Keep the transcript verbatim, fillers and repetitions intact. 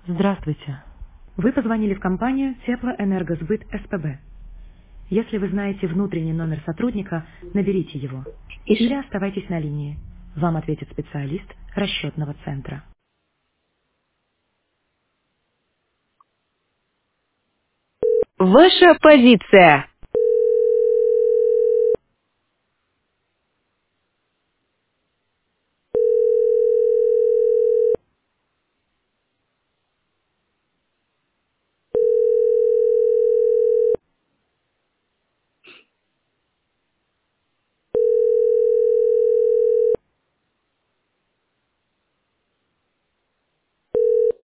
Здравствуйте. Вы позвонили в компанию Теплоэнергосбыт СПБ. Если вы знаете внутренний номер сотрудника, наберите его. Иш. Или оставайтесь на линии. Вам ответит специалист расчетного центра. Ваша позиция.